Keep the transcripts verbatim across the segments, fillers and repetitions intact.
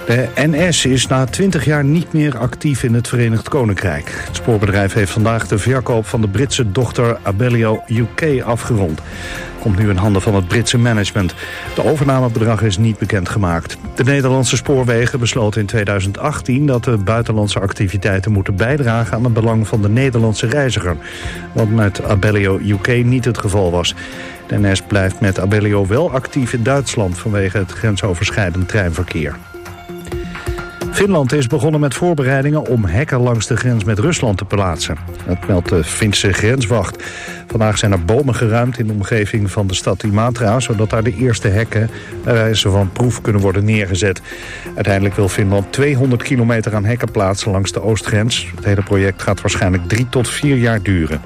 De N S is na twintig jaar niet meer actief in het Verenigd Koninkrijk. Het spoorbedrijf heeft vandaag de verkoop van de Britse dochter Abellio U K afgerond. Komt nu in handen van het Britse management. De overnamebedrag is niet bekendgemaakt. De Nederlandse spoorwegen besloten in tweeduizend achttien dat de buitenlandse activiteiten moeten bijdragen aan het belang van de Nederlandse reiziger. Wat met Abellio U K niet het geval was. De N S blijft met Abellio wel actief in Duitsland vanwege het grensoverschrijdend treinverkeer. Finland is begonnen met voorbereidingen om hekken langs de grens met Rusland te plaatsen. Dat meldt de Finse grenswacht. Vandaag zijn er bomen geruimd in de omgeving van de stad Imatra, zodat daar de eerste hekken bij wijze van proef kunnen worden neergezet. Uiteindelijk wil Finland tweehonderd kilometer aan hekken plaatsen langs de oostgrens. Het hele project gaat waarschijnlijk drie tot vier jaar duren.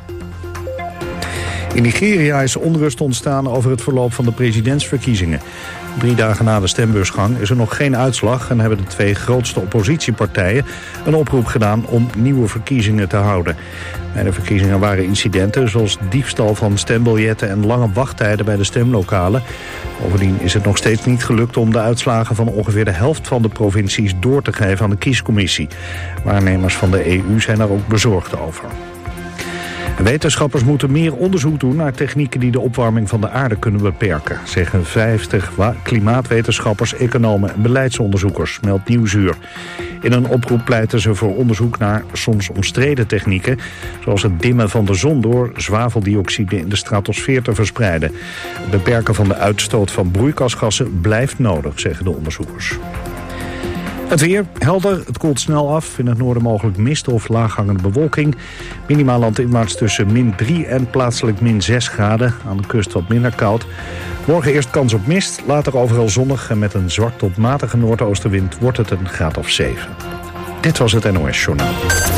In Nigeria is onrust ontstaan over het verloop van de presidentsverkiezingen. Drie dagen na de stembusgang is er nog geen uitslag en hebben de twee grootste oppositiepartijen een oproep gedaan om nieuwe verkiezingen te houden. Bij de verkiezingen waren incidenten zoals diefstal van stembiljetten en lange wachttijden bij de stemlokalen. Bovendien is het nog steeds niet gelukt om de uitslagen van ongeveer de helft van de provincies door te geven aan de kiescommissie. Waarnemers van de E U zijn daar ook bezorgd over. Wetenschappers moeten meer onderzoek doen naar technieken die de opwarming van de aarde kunnen beperken, zeggen vijftig klimaatwetenschappers, economen en beleidsonderzoekers, meldt Nieuwsuur. In een oproep pleiten ze voor onderzoek naar soms omstreden technieken, zoals het dimmen van de zon door zwaveldioxide in de stratosfeer te verspreiden. Het beperken van de uitstoot van broeikasgassen blijft nodig, zeggen de onderzoekers. Het weer, helder, het koelt snel af. In het noorden mogelijk mist of laaghangende bewolking. Minimaal landinwaarts tussen min drie en plaatselijk min zes graden. Aan de kust wat minder koud. Morgen eerst kans op mist, later overal zonnig. En met een zwak tot matige noordoostenwind wordt het een graad of zeven. Dit was het N O S Journaal.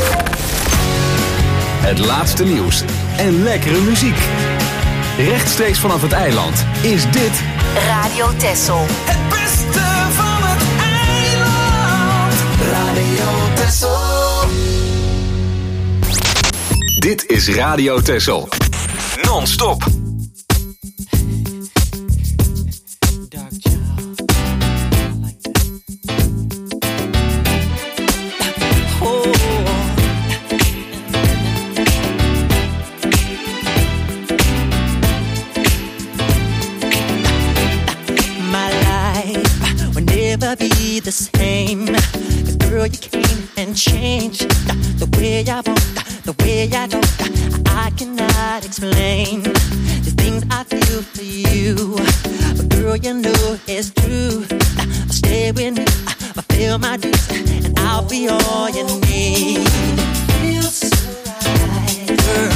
Het laatste nieuws en lekkere muziek. Rechtstreeks vanaf het eiland is dit Radio Texel. Het beste van het eiland. Radio Texel. Dit is Radio Texel. Non-stop. Be the same, 'cause girl you came and changed the way I walk, the way I talk. I cannot explain the things I feel for you, but girl you know it's true. I'll stay with you, I'll feel my dues, and I'll be all you need. Feels so right, girl.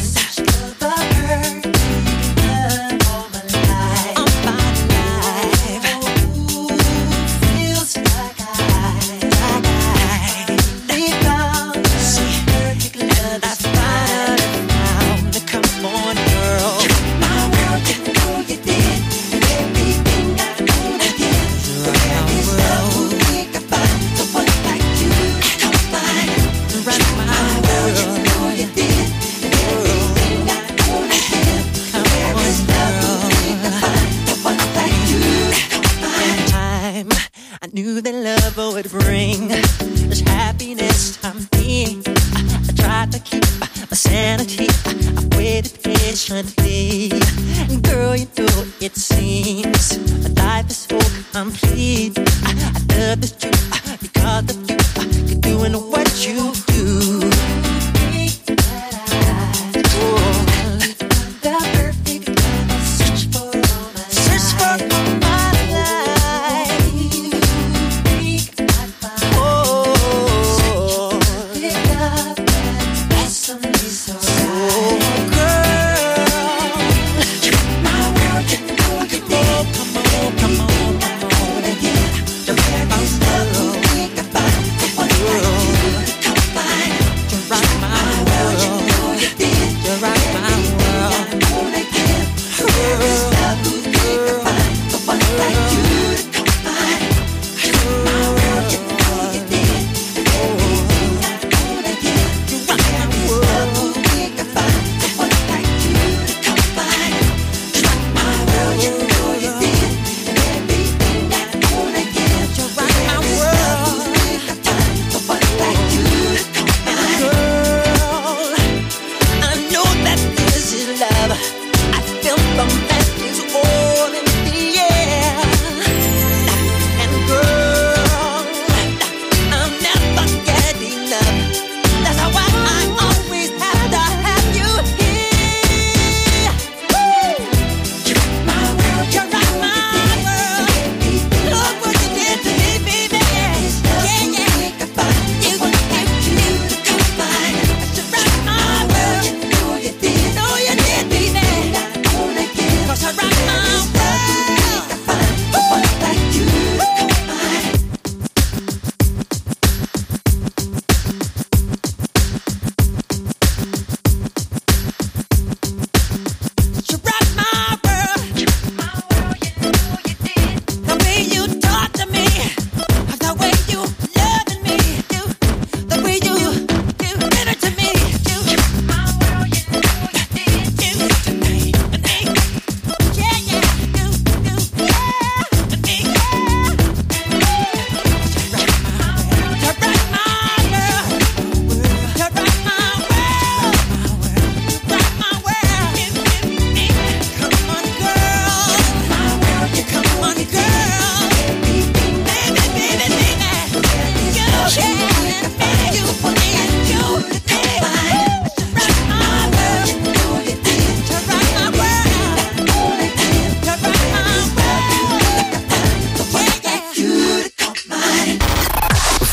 Would bring this happiness I'm in. I tried to keep my sanity. I waited patiently. Girl, you know it seems my life is so complete. I, I love this truth because of you. You're doing what you do.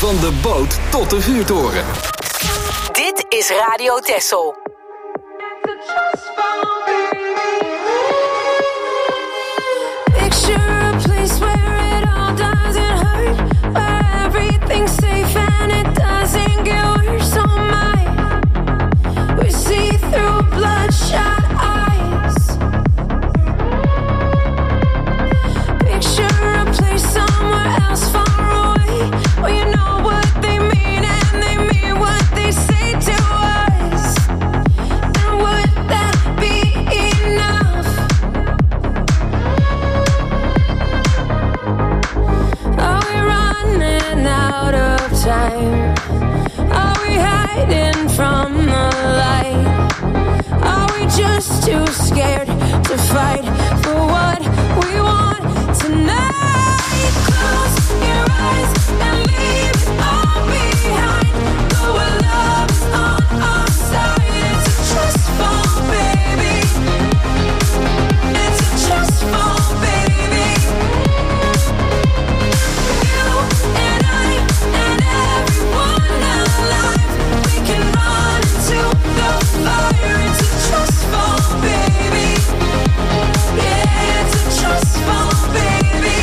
Van de boot tot de vuurtoren. Dit is Radio Texel. Picture a place where it all doesn't hurt, where everything's safe and it doesn't get worse. Oh my, we see through bloodshot eyes. Picture a place somewhere else far away, where you know what they mean and they mean what they say to us. And would that be enough? Are we running out of time? Are we hiding from the light? Are we just too scared to fight for what we want tonight? Close your eyes and leave it all behind. Go where love is on our side. It's a trust fall, baby. It's a trust fall, baby. You and I and everyone alive, we can run into the fire. It's a trust fall, baby. Yeah, it's a trust fall, baby.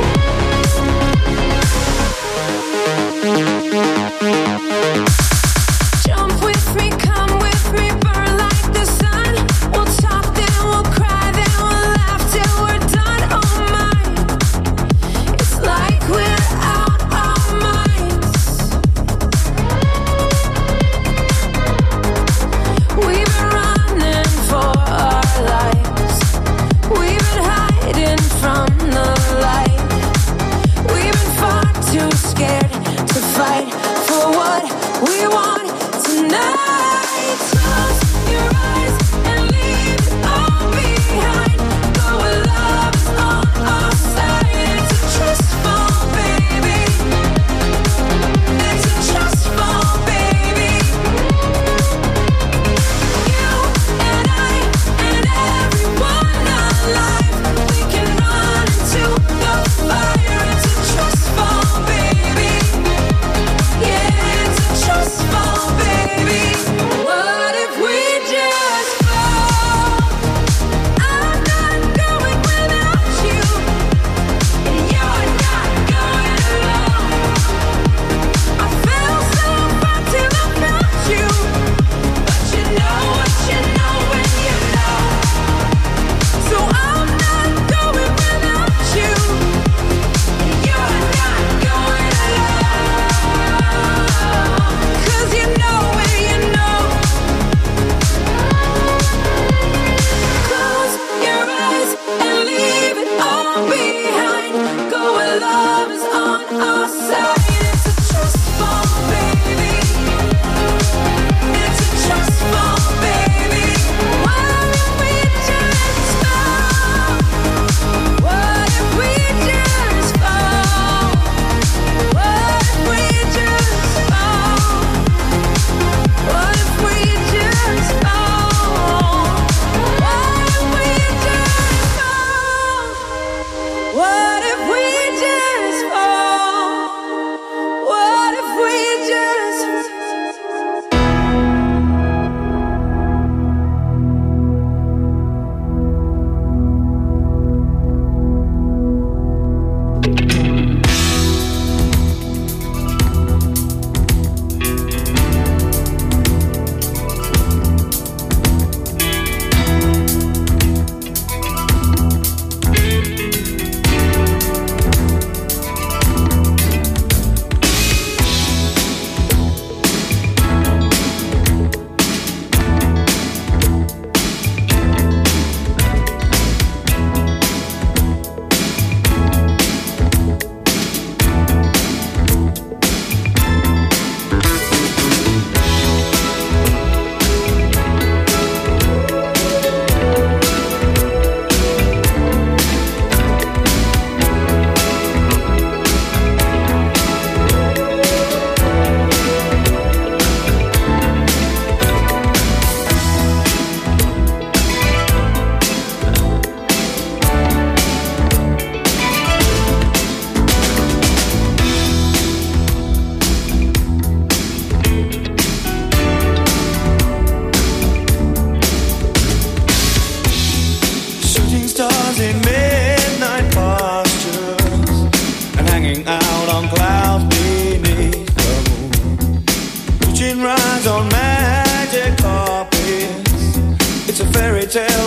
Jump with me, come with me, burn like the sun. We'll talk, then we'll cry, then we'll laugh till we're done. Oh my, it's like we're out our minds. We've been running for our lives. We've been hiding from the light. We've been far too scared to fight for what we want tonight. Close your eyes and leave it all behind. Go where love is on our side. It's a trust fall, baby. It's a trust fall, baby. You and I and everyone alive, we can run into the fire. It's a trust fall, baby. Yeah, it's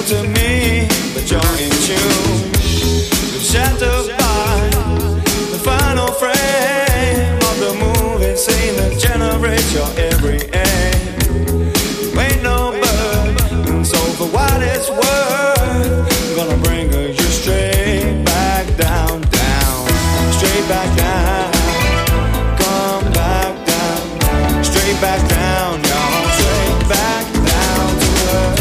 to me, but you're in tune. You're shattered by the final frame of the movie scene that generates your every aim. You ain't no bird, and so for what it's worth, I'm gonna bring you straight back down, down, straight back down. Come back down, straight back down, y'all, straight back down to earth.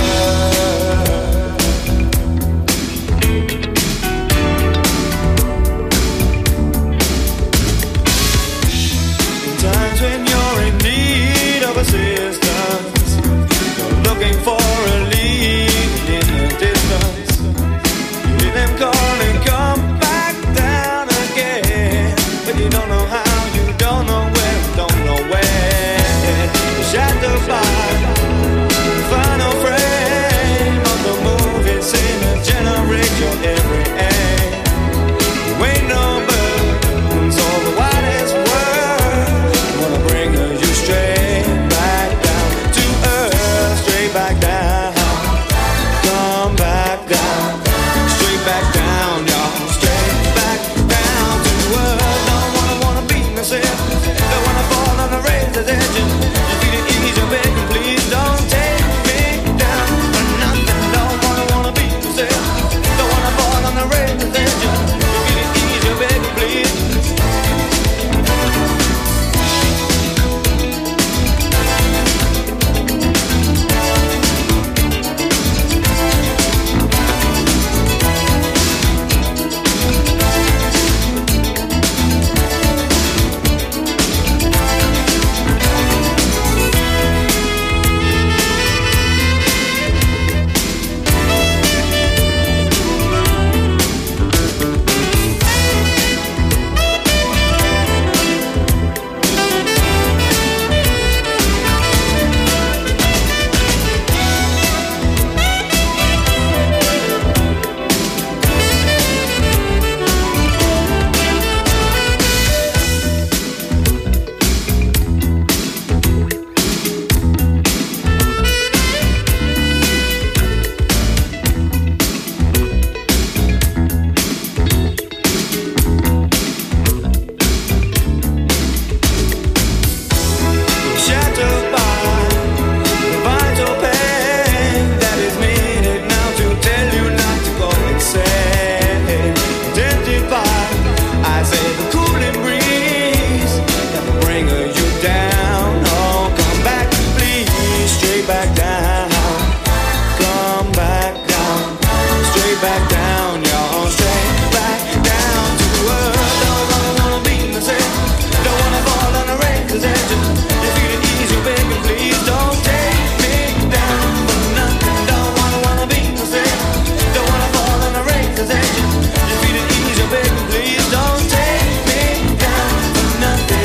Times when you're in need of assistance, you're looking for a lead in the distance. You hear them calling, come back down again, but you don't know how, you don't know where, don't know when. You're shattered by the final frame of the movie scene that generates your every aim. You ain't no bird, so the widest world wanna bring you straight back down to earth, straight back down. Come back down, straight back down, y'all, straight back down to earth. Don't wanna wanna beat myself, don't wanna fall on the razor's edge. You feel it easy, begging, please don't take me down for nothing. Don't wanna wanna beat myself, don't wanna fall on the razor's edge. You feel it easy, begging, please. Shattered by the vital pain that is needed now to tell you not to go insane. Tempted by, I say, the cooling breeze that will bring you down. Oh, come back, please, straight back down. Come back down, straight back down, y'all, straight back down to earth. Don't wanna wanna beat myself, don't wanna fall on the razor's edge. You feel it easy, baby, please don't take me down for nothing. Don't wanna wanna beat myself, don't wanna fall on the razor's edge. You feel it easy, baby, please don't take me down for nothing.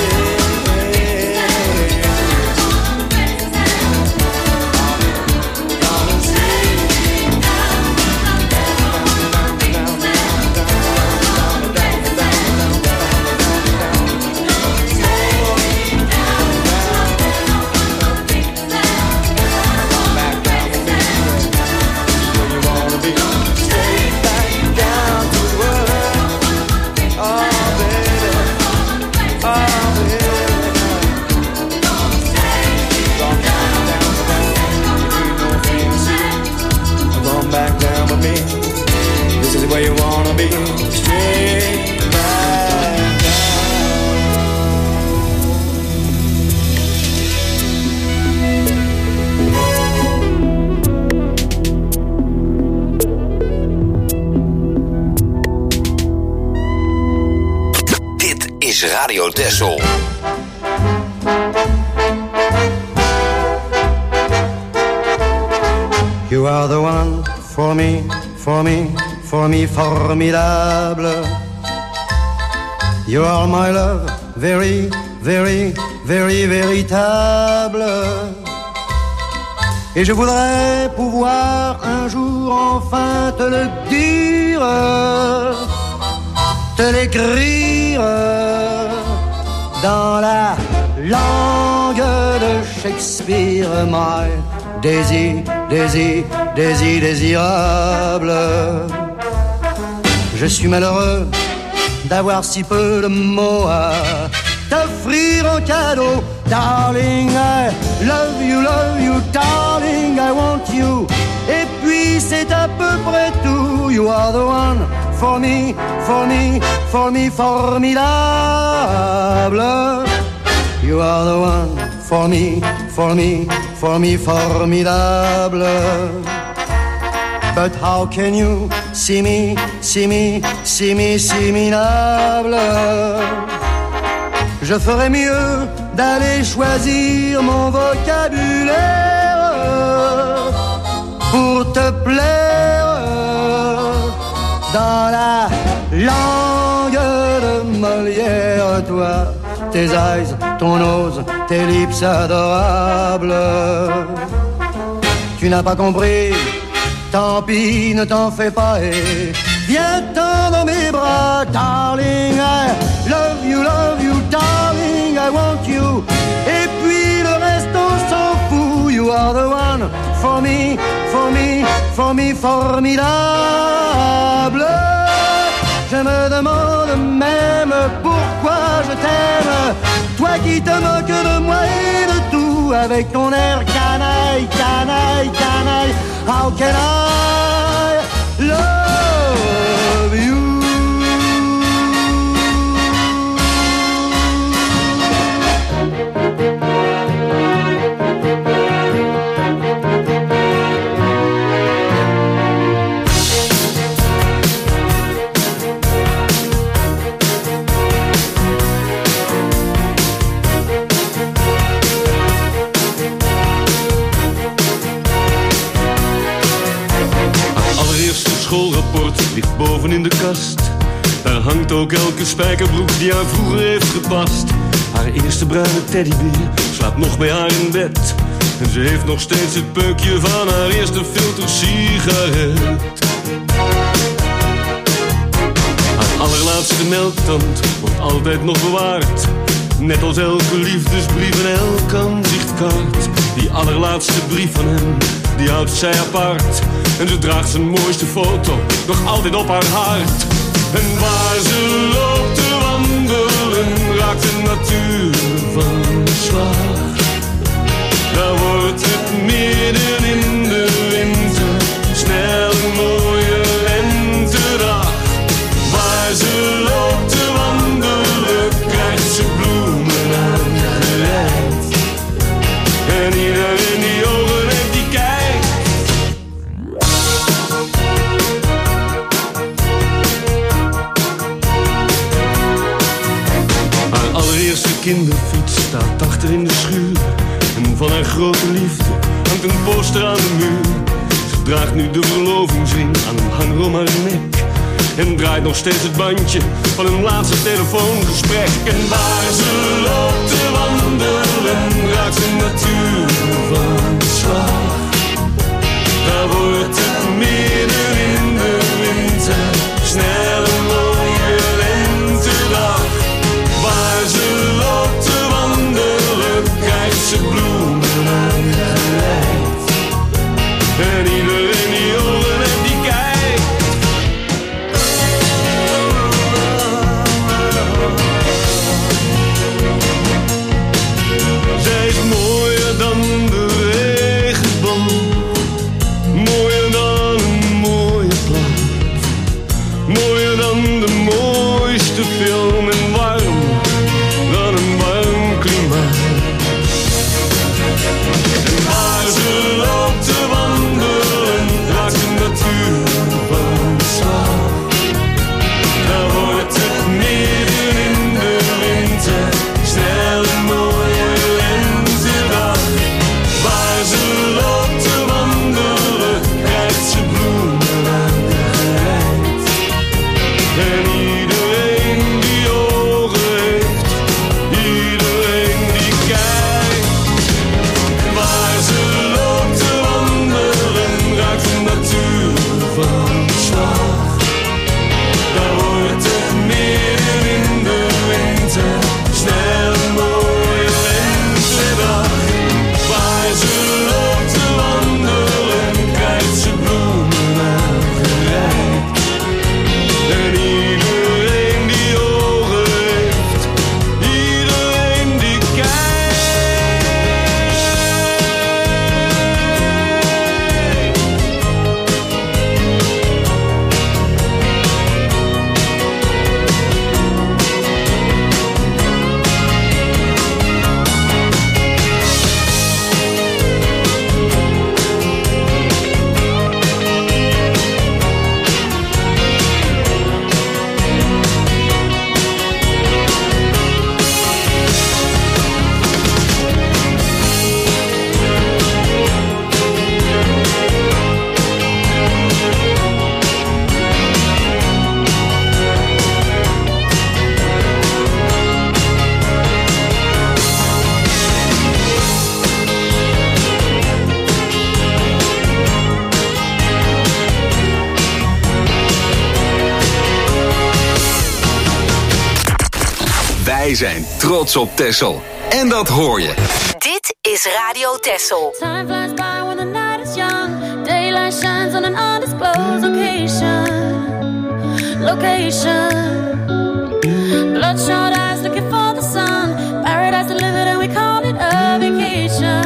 Where you wanna be, straight back down. Dit is Radio Texel. You are the one for me, for me, for me formidable. You are my love, very, very, very véritable. Et je voudrais pouvoir un jour enfin te le dire, te l'écrire dans la langue de Shakespeare. My Daisy, Daisy, des indésirables. Je suis malheureux d'avoir si peu de mots à t'offrir en cadeau. Darling, I love you, love you, darling, I want you. Et puis c'est à peu près tout. You are the one for me, for me, for me, formidable. You are the one for me, for me, for me, formidable. But how can you see me, see me, see me, see me, minable? Je ferais mieux d'aller choisir mon vocabulaire pour te plaire dans la langue de Molière. Toi, tes eyes, ton nose, tes lips adorables. Tu n'as pas compris, tant pis, ne t'en fais pas et viens-t'en dans mes bras. Darling, I love you, love you, darling, I want you. Et puis le reste on s'en fout. You are the one for me, for me, for me, formidable. Je me demande même pourquoi je t'aime, toi qui te moques de moi et de tout, avec ton air canaille, canaille, canaille. How can I love you? Schoolrapport ligt boven in de kast. Daar hangt ook elke spijkerbroek die haar vroeger heeft gepast. Haar eerste bruine teddybeer slaapt nog bij haar in bed. En ze heeft nog steeds het peukje van haar eerste filtersigaret. Haar allerlaatste melktand wordt altijd nog bewaard. Net als elke liefdesbrief en elk aanzichtkaart. Die allerlaatste brief van hem, die houdt zij apart. En ze draagt zijn mooiste foto nog altijd op haar hart. En waar ze loopt te wandelen, raakt de natuur van slag. Daar wordt het midden in de winter snel een mooie lentedag. Waar ze loopt te wandelen, krijgt ze bloemen aangereikt. En iedereen die ogen heeft, die kijkt. Haar allereerste kinderfiets staat achter in de schuur. En van haar grote liefde hangt een poster aan de muur. Ze draagt nu de verlovingsring aan een hanger om haar nek. En draait nog steeds het bandje van hun laatste telefoongesprek. En waar ze loopt te wandelen, raakt de natuur van slag. Daar wordt het midden in de winter snel een mooie lentedag. Waar ze loopt te wandelen, krijgt ze bloemen aangereikt. En iedereen die ogen heeft, die kijkt. Wij zijn trots op Texel. En dat hoor je. Dit is Radio Texel. Time flies by when the night is young. Daylight shines on an undisclosed location. Location. Bloodshot eyes looking for the sun. Paradise delivered and we call it a vacation.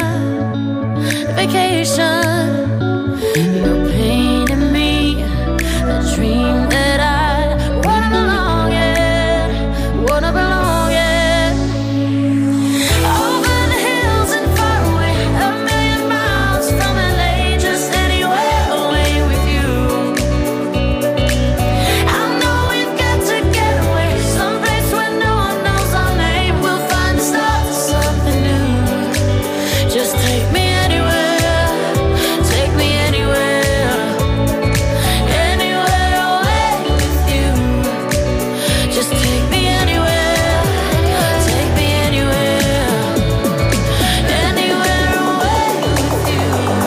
Vacation. You're painting me a dream that I wanna belong in. Wanna belong in. Over the hills and far away, a million miles from L A, just anywhere away with you. I know we've got to get away, someplace where no one knows our name. We'll find the start of something new. Just take me anywhere, take me anywhere, anywhere away with you. Just take me anywhere, take me anywhere, anywhere away with you.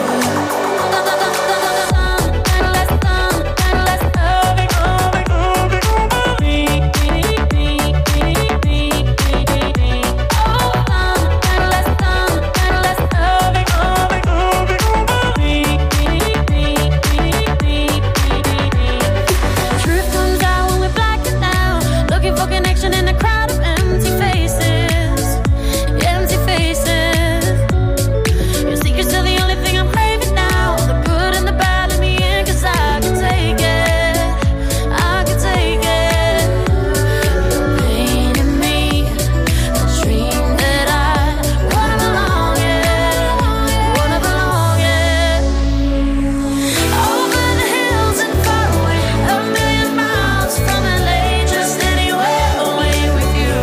Truth comes out when we're blacking out, looking for connection in a crowd of empty faces, empty faces. Your secret's still the only thing I'm craving now, the good and the bad in me in, 'cause I can take it, I can take it. You're painting me a dream that I wanna belong in, wanna belong in. Over the hills and far away, a million miles from L A, just anywhere away with you.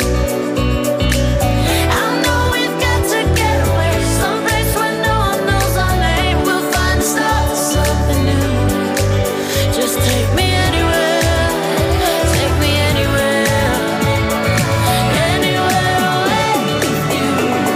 I know we've got to get away, someplace where no one knows our name. We'll find the start of something new. Just take me anywhere, take me anywhere, anywhere away with you.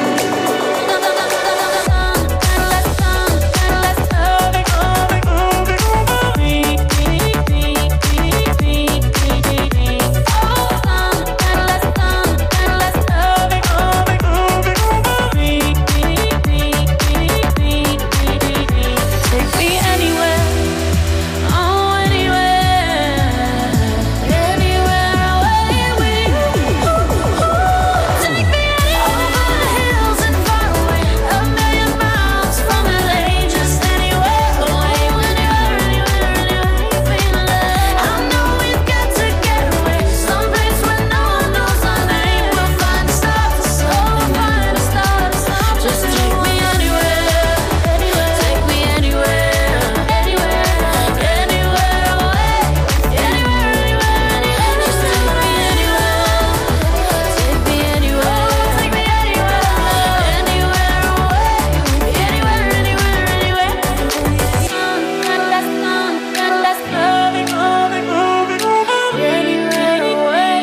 Take me anywhere, oh anywhere, anywhere away with you. Take me over the hills and far away, a million miles from L A, just anywhere away, anywhere, anywhere, anywhere, feeling love. I know we've got to get away, someplace where no one knows our name. We'll find the stars, oh, find the stars. Just take me anywhere, take me anywhere, anywhere, anywhere away, anywhere, anywhere, anywhere. Just take me anywhere, take me anywhere, take me anywhere, anywhere away, anywhere, anywhere, anywhere. Sun, less sun, less loving, loving, loving, anywhere away.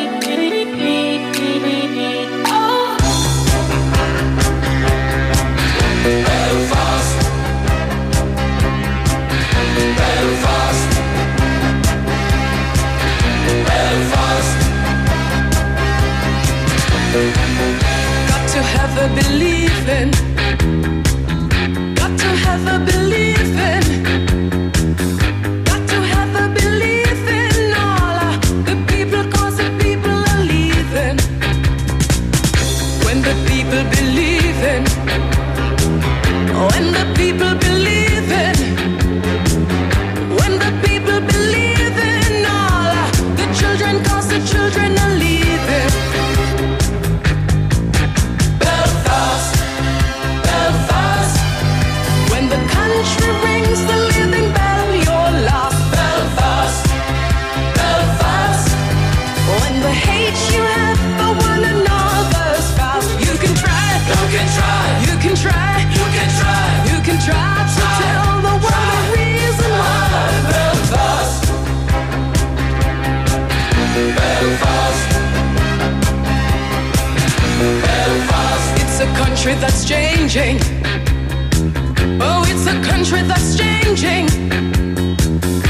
Oh. Belfast, Belfast, Belfast. Got to have a believing. Got to have a believing. Got to have a believing. All of the people, 'cause the people are leaving. When the people believing. When the people believing. When the people believing. All of the children, 'cause the children are leaving. Belfast, Belfast. When the country rings the living bell, you're lost. Belfast, Belfast. When the hate you have for one another's past, you can try, You can try, you can try, you can try, you can try to Try, tell the world the reason why. Belfast, Belfast, Belfast. It's a country that's changing. Oh, it's a country that's changing.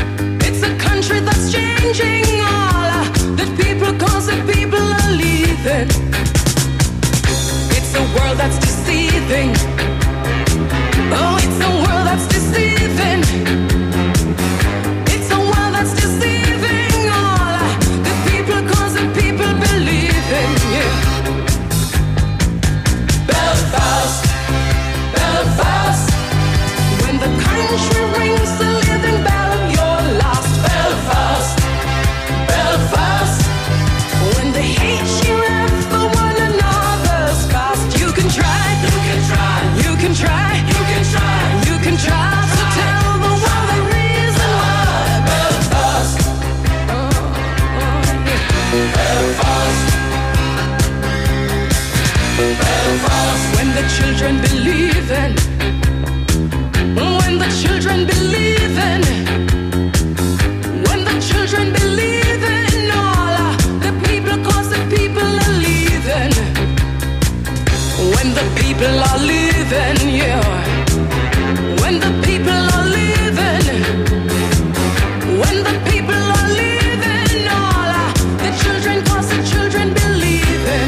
It's a country that's changing. All of the people, 'cause the people are leaving. believing. It's a world that's deceiving. Oh, it's a world that's deceiving. It's a world that's deceiving all the people, cause the people believe in, yeah. Belfast, Belfast. When the country rings the living bell, you're lost. Belfast, Belfast. When the hate you have for one another's past, you can try, you can try, you can try, you can try, you can try to tell the world the reason why. Belfast, oh, oh, yeah. Belfast, Belfast. When the children believe in, when the children believe in, when the children believe in all the people, cause the people are leaving. When the people are leaving, yeah. When the people are leaving, when the people are leaving, all the children, cause the children believe in.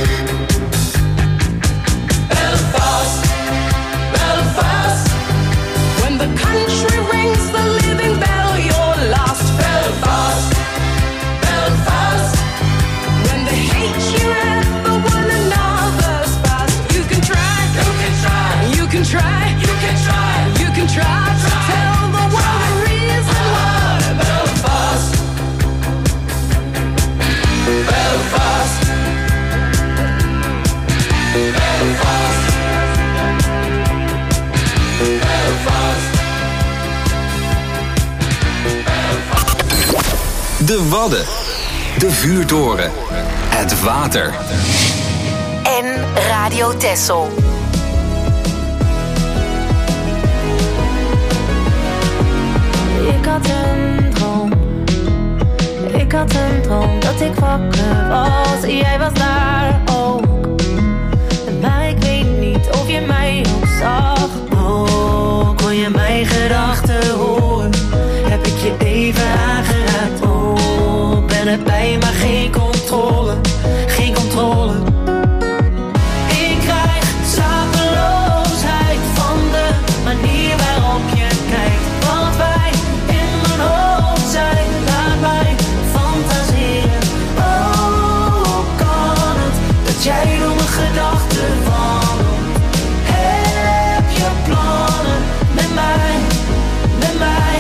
Belfast, Belfast. When the country rings the living bell, you're lost. Belfast, Belfast. When the hate you have for one another's past, you can try, you can try, you can try, you can try, you can try to tell the world the reason why. Belfast, Belfast, Belfast, Belfast. De Wadden. De vuurtoren. Het water. En Radio Texel. Ik had een droom. Ik had een droom dat ik wakker was. Jij was daar ook. Maar ik weet niet of je mij ook zag. Oh, kon je mijn gedachten horen? Heb ik je even aangeraakt? Oh, ben erbij, maar geen controle. Geen controle. Ik krijg slapeloosheid van de manier waarop je kijkt. Wat wij in mijn hoofd zijn, laat mij fantaseren. Oh, hoe kan het dat jij door mijn gedachten wandelt? Heb je plannen met mij, met mij?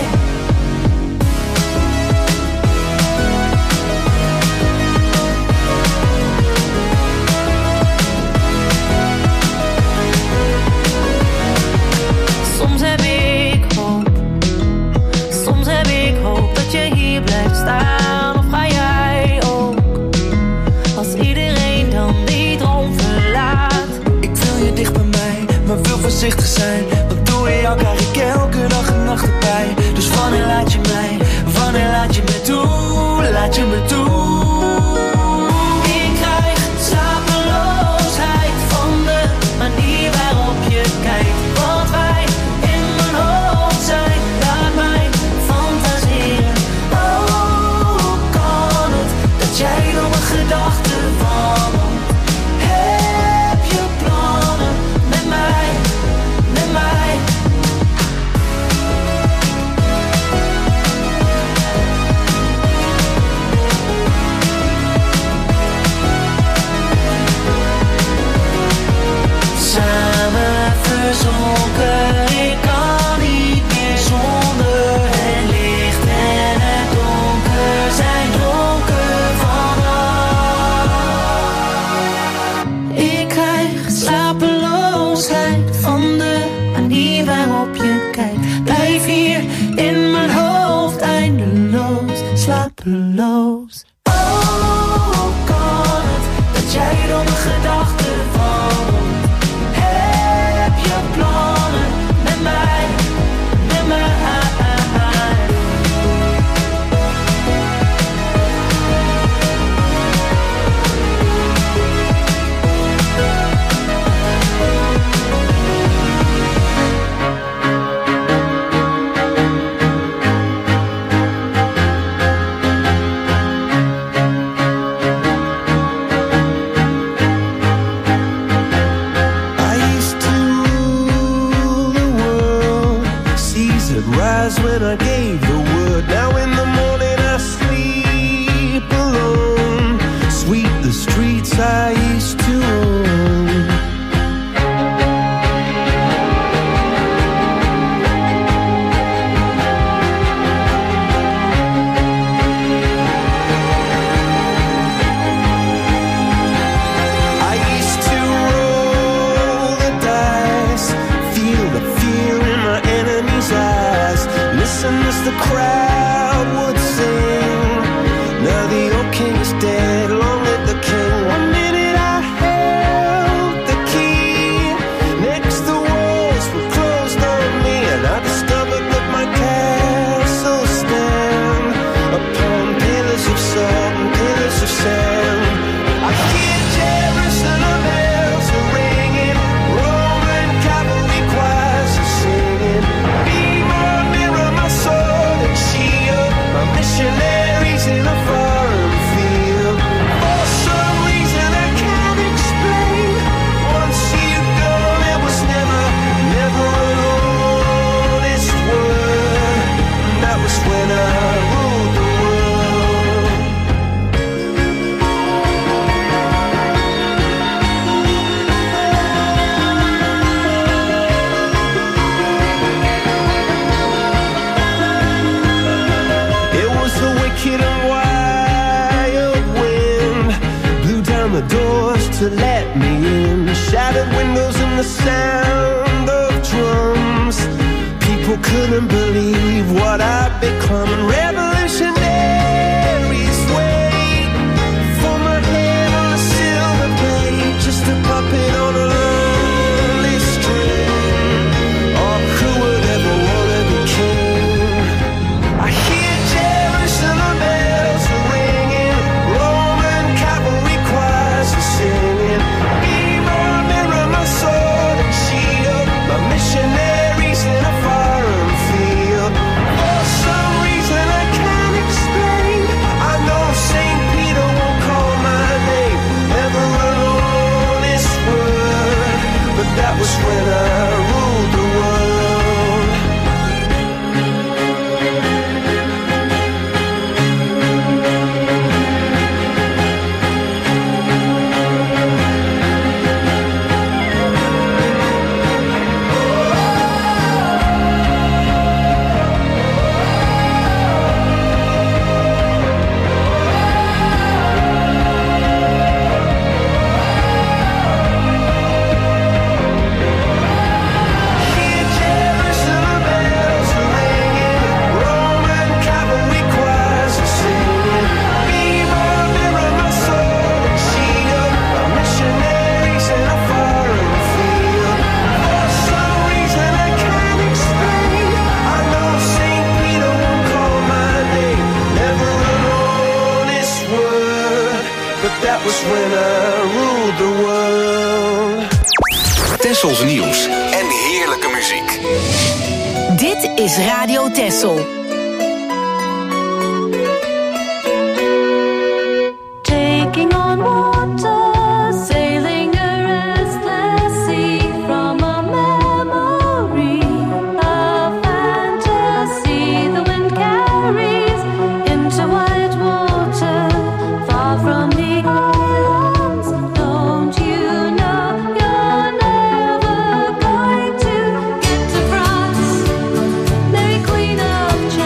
Soms heb ik hoop, soms heb ik hoop dat je hier blijft staan. Of ga jij ook, als iedereen dan die droom verlaat? Ik wil je dicht bij mij, maar wil voorzichtig zijn. Want doe je elkaar, ik elke dag en nacht erbij. Dus wanneer laat je mij, wanneer laat je me toe, laat je me toe. Ik krijg slapeloosheid van de manier waarop je kijkt. Wat wij in mijn hoofd zijn, laat mij fantaseren. Oh, hoe kan het dat jij door mijn gedachten wandelt? Heb je plannen met mij, met mij? when I gave the word. Now in the morning I sleep alone. Sweep the streets I used to own. I used to roll the dice, feel the fear in my enemy's eyes, listen as the crowd would sing. Now the old king is dead, long live the king. One minute I held the key, next the walls were closed on me, and I discovered that my castle stand upon pillars of salt and pillars of sand. I hear Jerusalem bells are ringing, Roman cavalry choirs are singing. Be my mirror, my sword and shield, my missionaries in a foreign field. For some reason I can't explain, once you've gone there was never, never an honest word. And that was when I ruled the world. It was the wicked and wild wind, blew down the doors to let me in, shattered windows and the sound of drums. People couldn't believe what I'd become, and revolutionaries wait for my head on a silver plate, just a puppet on a lonely string. Oh, who would ever wanna be king? I hear Jerusalem bells are ringing, Roman cavalry choirs are singing. Be my mirror, my sword and shield, my missionaries in a foreign field. For some reason I can't explain, I know Saint Peter won't call my name, never an honest word. But that was when I ruled the world. Hear Jerusalem bells are ringing, Roman cavalry choirs are singing. Be my mirror, my sword and shield, my missionaries in a foreign field. For some reason I can't explain, I know Saint Peter won't call my name, never an honest word. But that was when I ruled the world. Tessels nieuws en heerlijke muziek. Dit is Radio Tessel. Taking on water, sailing a restless sea from a memory, a fantasy the wind carries into white water, far from the islands. Don't you know you're never going to get to France, Mary Queen of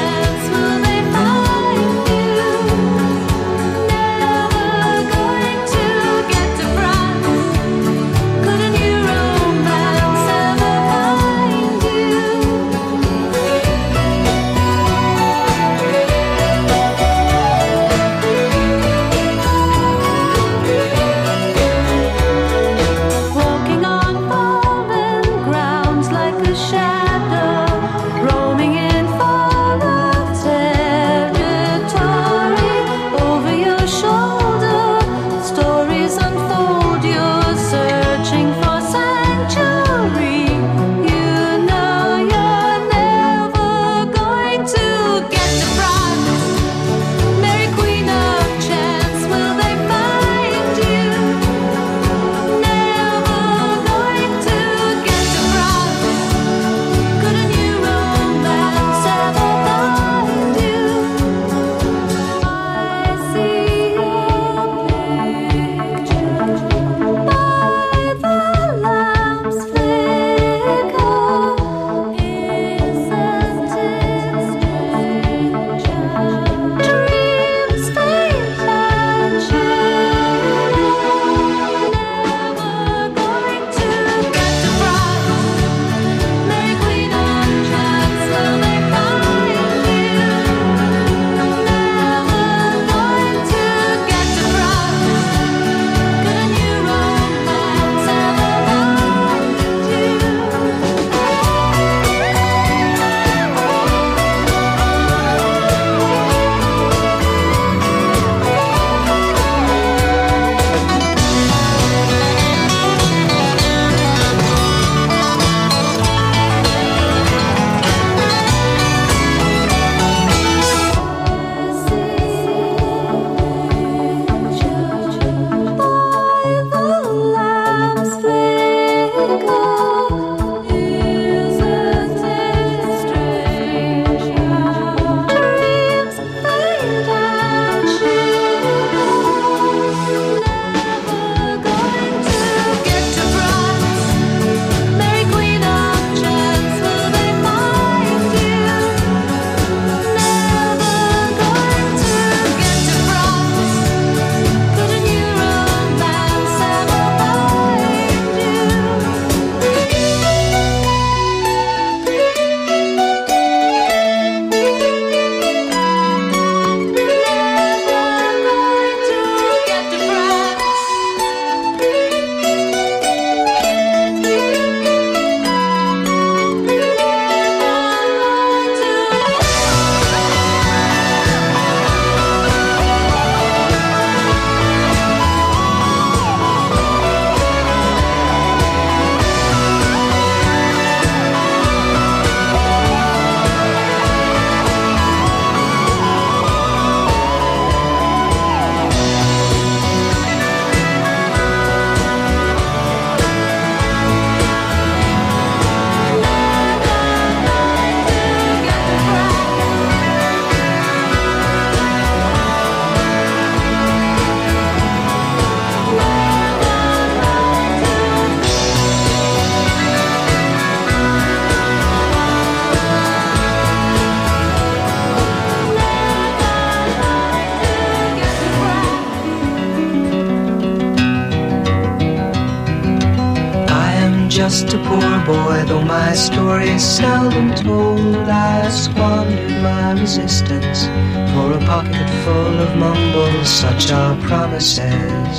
just a poor boy, though my story is seldom told. I squandered my resistance for a pocket full of mumbles, such are promises.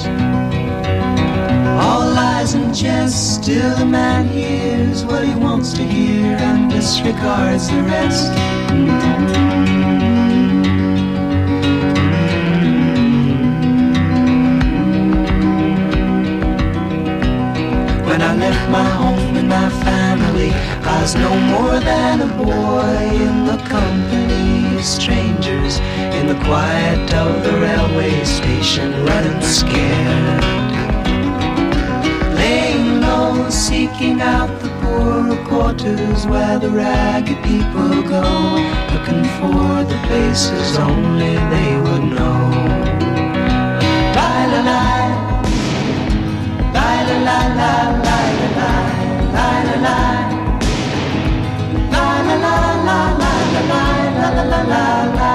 All lies and jest, still a man hears what he wants to hear and disregards the rest. When I left my home and my family, I was no more than a boy in the company of strangers, in the quiet of the railway station, running scared, laying low, seeking out the poorer quarters where the ragged people go, looking for the places only they would know. La la la. La la la la la la la la la la la la la la la la la la la.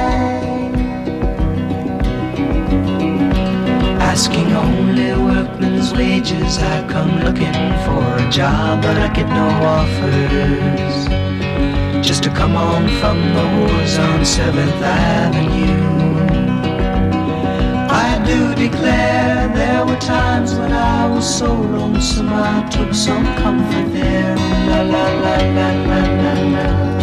Asking only workmen's wages, I come looking for a job, but I get no offers. Just to come on from the wars on seventh Avenue. I do declare there were times when I was so lonesome I took some comfort there. La la la la la la la.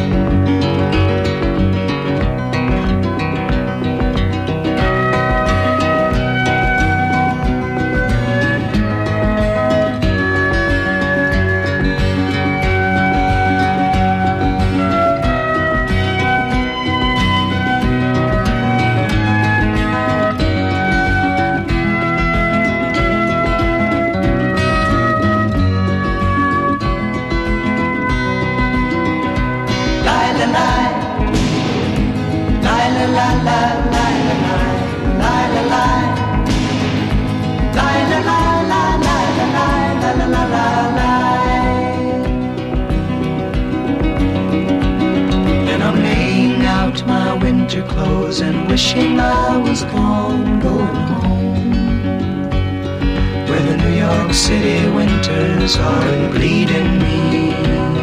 Clothes and wishing I was gone, going home, where the New York City winters are bleeding me,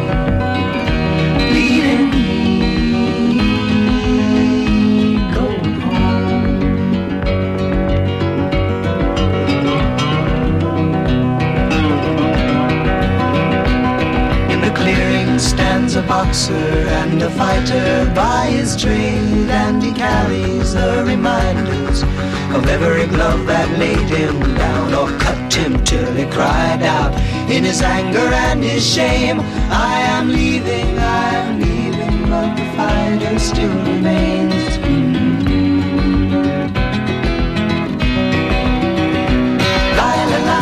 bleeding me, going home. In the clearing stands a boxer and a fighter by his trade, and he carries the reminders of every glove that laid him down or cut him till he cried out in his anger and his shame, I am leaving, I am leaving, but the fighter still remains. La la la,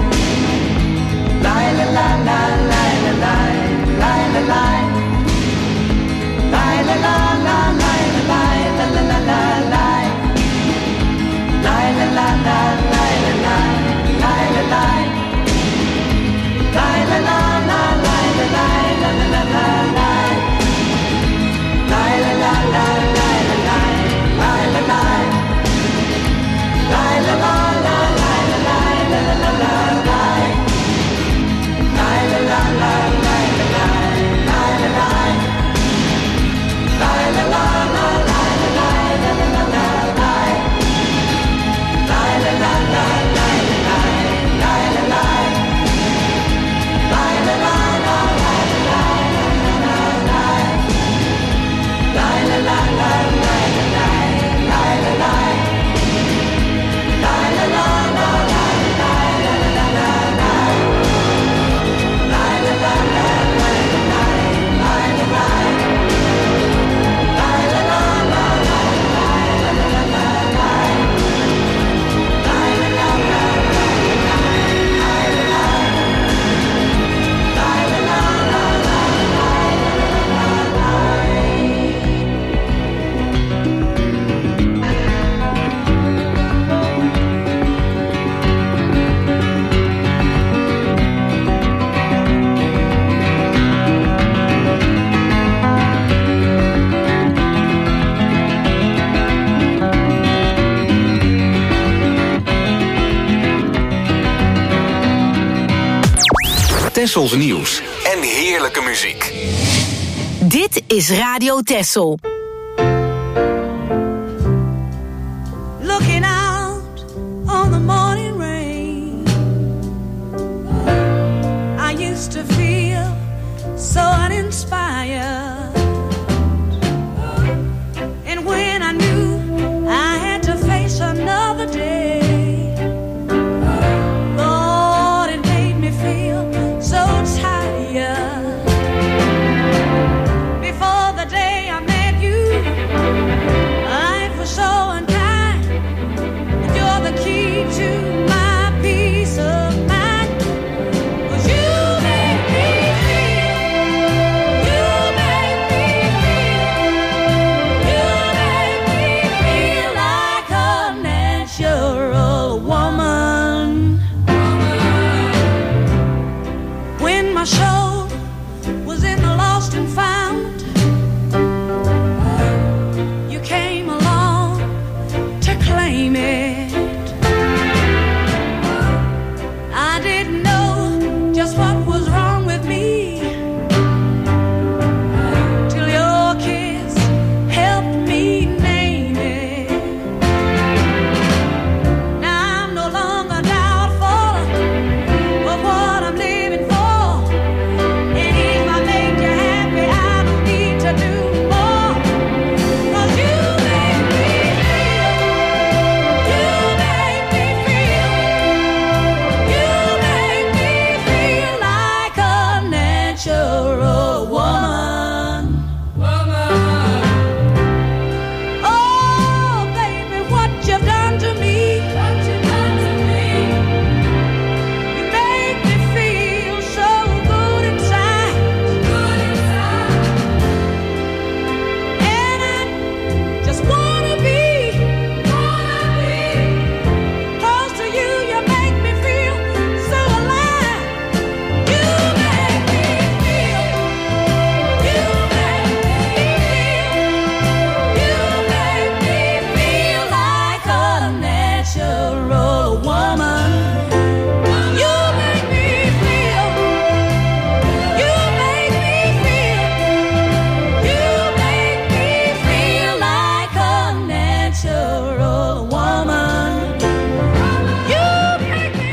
la la la la la la la la la. La la la la la la la la la la la. La la la la la la la la la la. La la la la la la la la la la la. La la la la la Tessels nieuws en heerlijke muziek. Dit is Radio Tessel. Looking out on the morning rain, I used to feel so uninspired. And when I knew I had to face another day, Lord, it made me feel so tired. Before the day I met you, life was so unkind, and you're the key to my peace of mind. 'Cause you make me feel, you make me feel, you make me feel like a natural woman. When my soul was in the lost and found, you came along to claim it. I didn't know just what was wrong with me till your kiss helped me name it. Now I'm no longer doubtful of what I'm living for. And if I make you happy, I don't need to do more. 'Cause you make me feel, you make me feel, you make me feel like a natural woman. Oh, baby, what you've done to me, what you've done to me. You make me feel so good inside, good inside. And I just wanna be, wanna be close to you. You make me feel so alive. You make me feel, you make me feel, you make me feel like a natural woman. You make me feel, you make me feel, you make me feel like a natural woman. You make me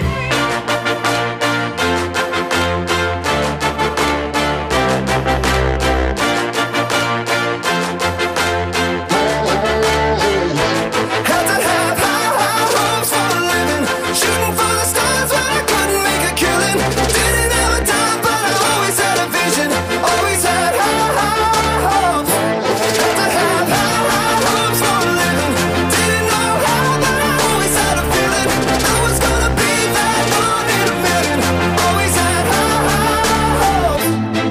Had to have high, high hopes for a living. Shooting for the stars when I couldn't make a killing. Didn't have a dime, but I always had a vision. Always had high, high hopes. Had to have high, high hopes for a living. Didn't know how, but I always had a feeling. I was gonna be that one in a million. Always had high, high hopes.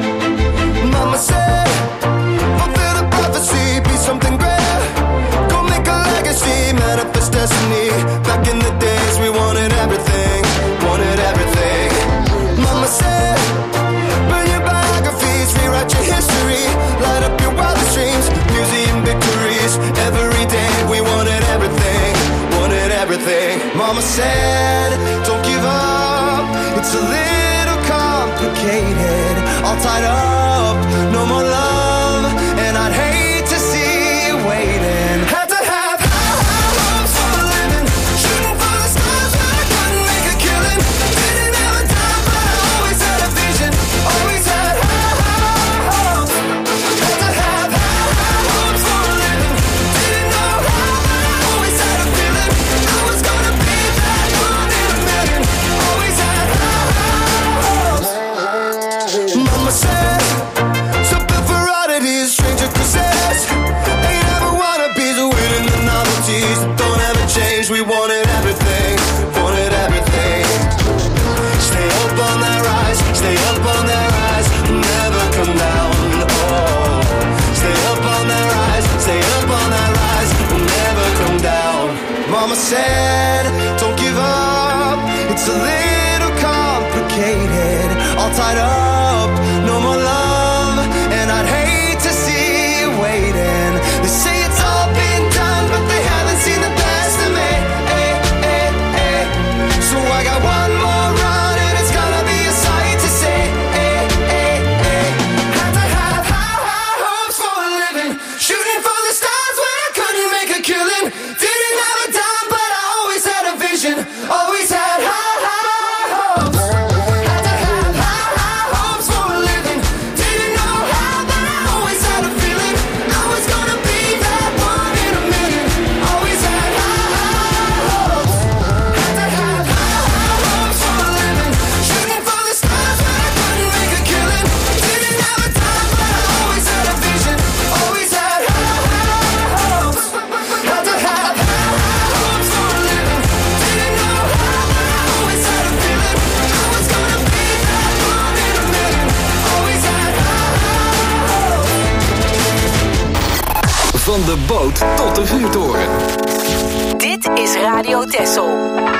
Mama said, fulfill the prophecy, be something great. Go make a legacy, manifest destiny. Back in the days we wanted everything, wanted everything. Mama said, burn your biographies, rewrite your history. Light up your wildest dreams, museum victories. Every day we wanted everything, wanted everything. Mama said, don't give up, it's a little complicated. All tied up, no more love, and I'd hate to see you waiting. Had to have high, high hopes for a living. Shooting for the stars when I couldn't make a killing. Didn't have a dime, but I always had a vision. Always had high, high hopes. Had to have high, high hopes for a living. Didn't know how, but I always had a feeling. I was gonna be that one in a million. Always had high, high hopes. Mama said, so built for oddities, stranger possess. Ain't ever wannabes, waiting the novelties that don't ever change. We wanted everything, wanted everything. Stay up on that rise, stay up on that rise, never come down. Oh, stay up on that rise, stay up on that rise, never come down. Mama said, don't give up, it's a little complicated. All tied up, no more love, and I'd hate to see you waiting. They say it's all been done, but they haven't seen the best of me. Eh, eh, eh. So I got one more run, and it's gonna be a sight to see. Van de boot tot de vuurtoren. Dit is Radio Texel.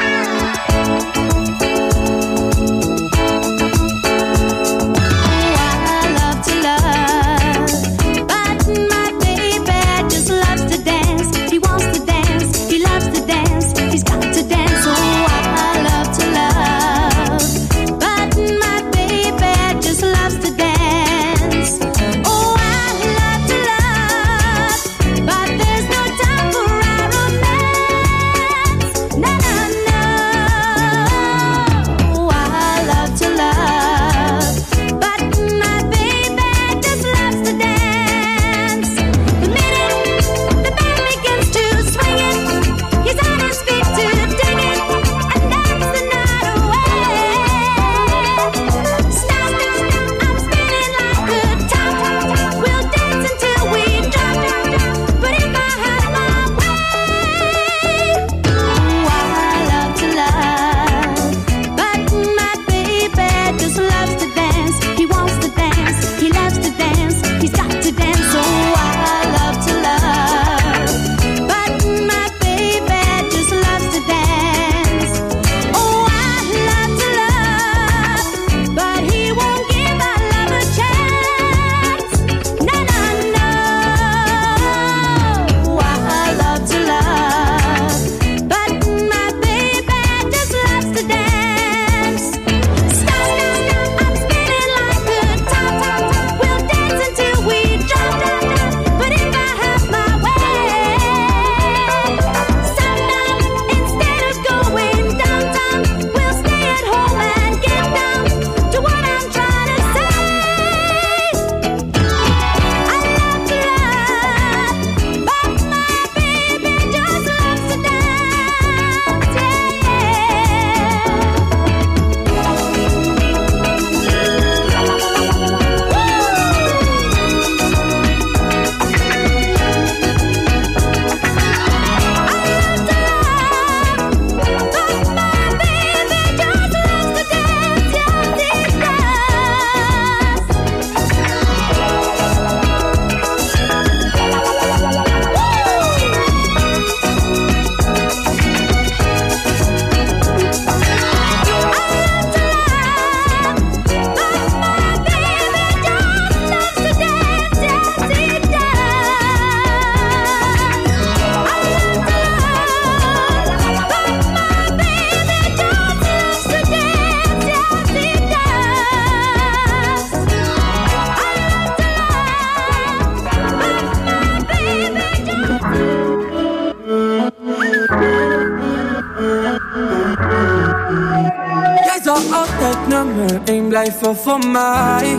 Blijven voor mij.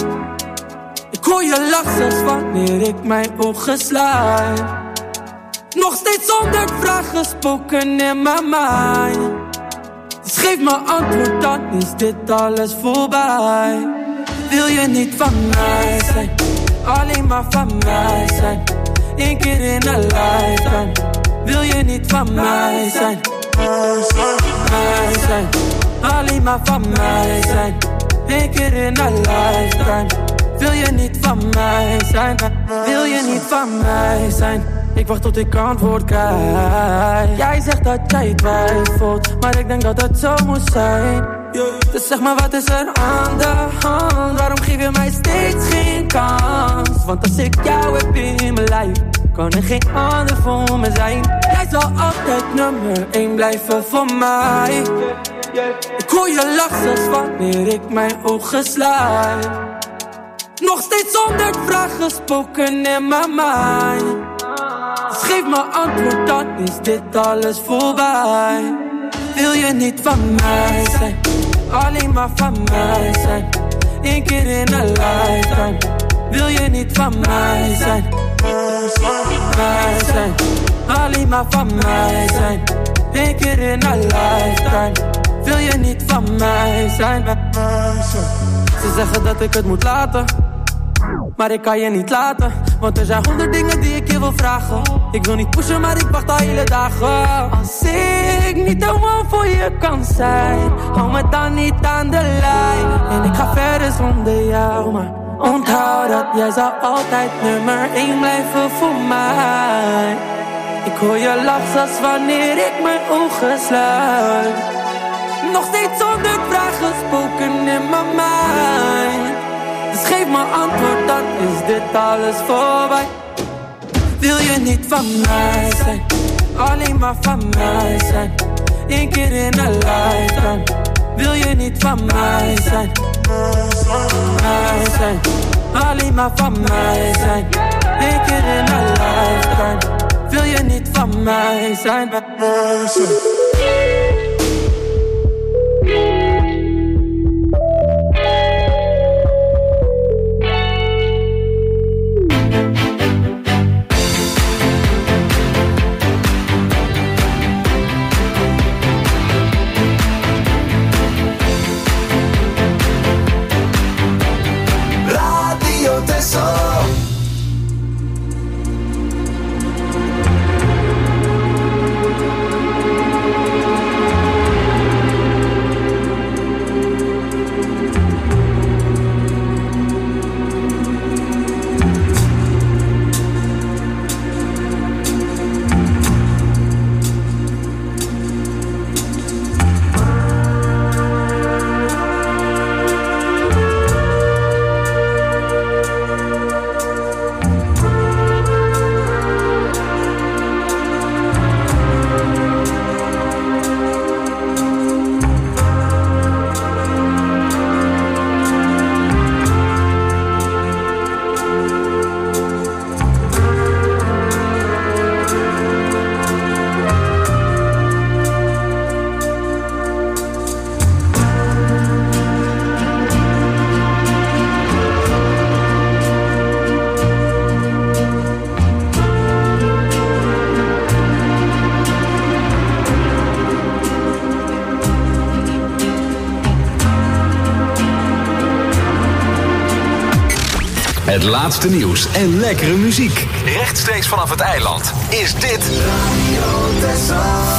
Ik hoor je lach zelfs wanneer ik mijn ogen sluit. Nog steeds honderd vragen spoken in mijn mind. Dus geef me antwoord, dan is dit alles voorbij. Wil je niet van mij zijn, alleen maar van mij zijn. Eén keer in een lifetime. Wil je niet van mij zijn, mij zijn, alleen maar van mij zijn. Eén keer in een lifetime. Wil je niet van mij zijn? Wil je niet van mij zijn? Ik wacht tot ik antwoord krijg. Jij zegt dat jij twijfelt, maar ik denk dat het zo moet zijn. Dus zeg maar, wat is er aan de hand? Waarom geef je mij steeds geen kans? Want als ik jou heb in mijn lijf, kan er geen ander voor me zijn. Jij zal altijd nummer één blijven voor mij. Ik hoor je lach zelfs wanneer ik mijn ogen sluit. Nog steeds honderd vragen spoken in mijn mind. Dus geef me antwoord, dan is dit alles voorbij. Wil je niet van mij zijn, alleen maar van mij zijn. Eén keer in een lifetime. Wil je niet van mij zijn, mij zijn, alleen maar van mij zijn. Eén keer in een lifetime. Wil je niet van mij zijn? Ze zeggen dat ik het moet laten, maar ik kan je niet laten. Want er zijn honderd dingen die ik je wil vragen. Ik wil niet pushen, maar ik wacht al hele dagen. Als ik niet de one voor je kan zijn, hou me dan niet aan de lijn. En ik ga verder zonder jou, maar Onthoud dat jij zal altijd nummer één blijven voor mij. Ik hoor je lach zelfs wanneer ik mijn ogen sluit. Nog steeds honderd vragen spoken in mijn mind. Dus geef me antwoord, dan is dit alles voorbij. Wil je niet van mij zijn, alleen maar van mij zijn. Eén keer in een lifetime. Wil je niet van mij zijn, mij zijn. Alleen maar van mij zijn. Eén keer in een lifetime. Wil je niet van mij zijn, bij mij zijn. Het laatste nieuws en lekkere muziek. Rechtstreeks vanaf het eiland is dit Radio Texel.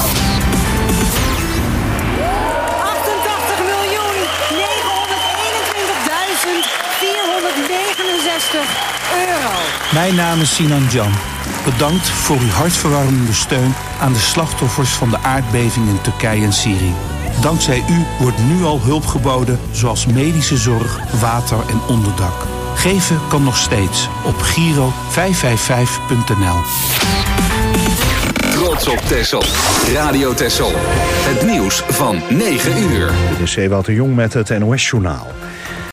achtentachtig miljoen negenhonderdeenentwintigduizend vierhonderdnegenenzestig euro. Mijn naam is Sinan Jan. Bedankt voor uw hartverwarmende steun aan de slachtoffers van de aardbeving in Turkije en Syrië. Dankzij u wordt nu al hulp geboden, zoals medische zorg, water en onderdak. Geven kan nog steeds op Giro vijf vijf vijf punt n l. Trots op Texel. Radio Texel. Het nieuws van negen uur. Dit is Ewout de Jong met het N O S-journaal.